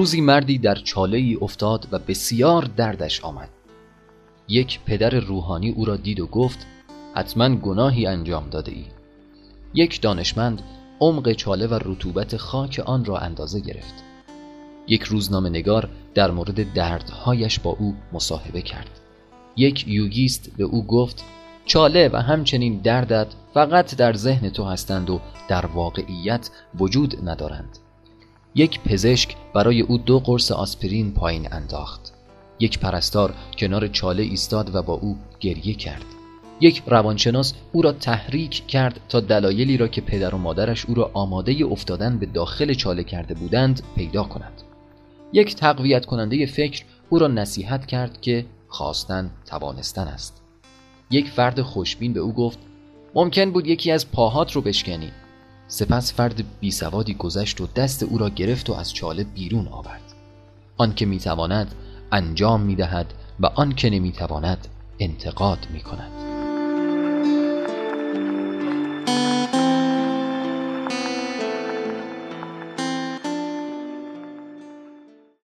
روزی مردی در چاله‌ای افتاد و بسیار دردش آمد. یک پدر روحانی او را دید و گفت حتما گناهی انجام داده ای. یک دانشمند عمق چاله و رطوبت خاک آن را اندازه گرفت. یک روزنامه نگار در مورد دردهایش با او مصاحبه کرد. یک یوگیست به او گفت چاله و همچنین دردت فقط در ذهن تو هستند و در واقعیت وجود ندارند. یک پزشک برای او 2 قرص آسپرین پایین انداخت. یک پرستار کنار چاله ایستاد و با او گریه کرد. یک روانشناس او را تحریک کرد تا دلایلی را که پدر و مادرش او را آماده افتادن به داخل چاله کرده بودند پیدا کند. یک تقویت کننده فکر او را نصیحت کرد که خواستن توانستن است. یک فرد خوشبین به او گفت ممکن بود یکی از پاهات رو بشکنی. سپس فرد بیسوادی گذشت و دست او را گرفت و از چاله بیرون آورد. آن که میتواند انجام میدهد و آن که نمیتواند انتقاد میکند.